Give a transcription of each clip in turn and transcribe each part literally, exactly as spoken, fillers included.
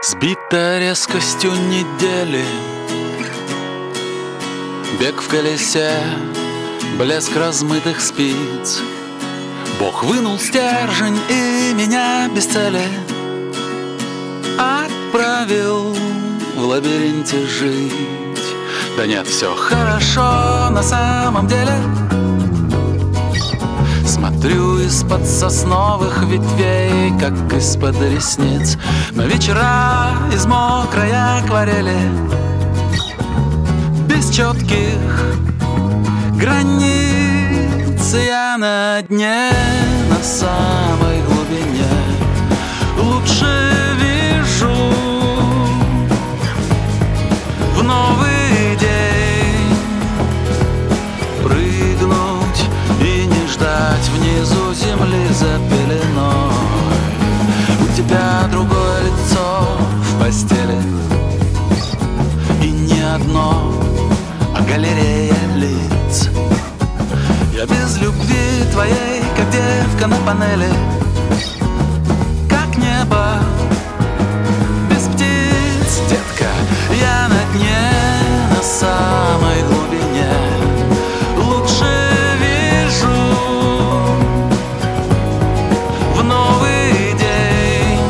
Сбита резкостью недели, бег в колесе, блеск размытых спиц. Бог вынул стержень и меня без цели отправил в лабиринте жить. Да нет, все хорошо на самом деле. Смотрю из-под сосновых ветвей, как из-под ресниц, на вечера из мокрой акварели, без четких границ. Я на дне, на самой глубине, лучше вижу в новый день прыгнуть и не ждать внизу земли за пеленой. У тебя другое лицо в постели, и не одно, а галерея лиц. Я без любви твоей, как девка на панели, как небо без птиц, детка. Я на дне, на самой глубине, лучше вижу в новый день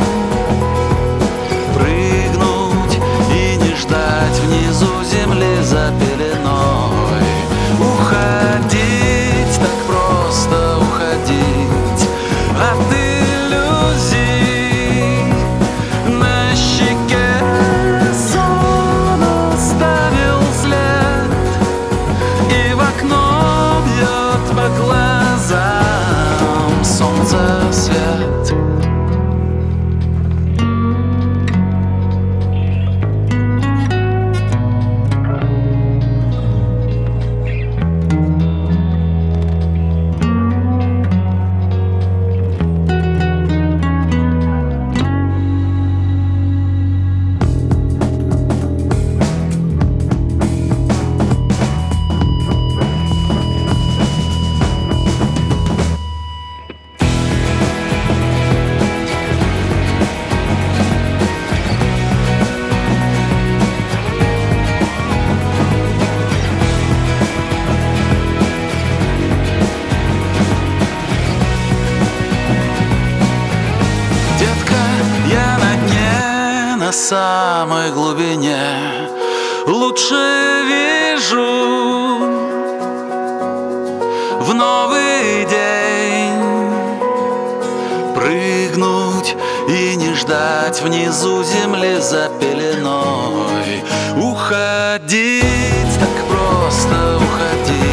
прыгнуть и не ждать внизу земли за пеленой. Уходить, так просто уходить от иллюзий. На щеке сон оставил след, и в окно бьет по глазам солнце свет. На самой глубине лучше вижу в новый день прыгнуть и не ждать внизу земли за пеленой. Уходить, так просто уходить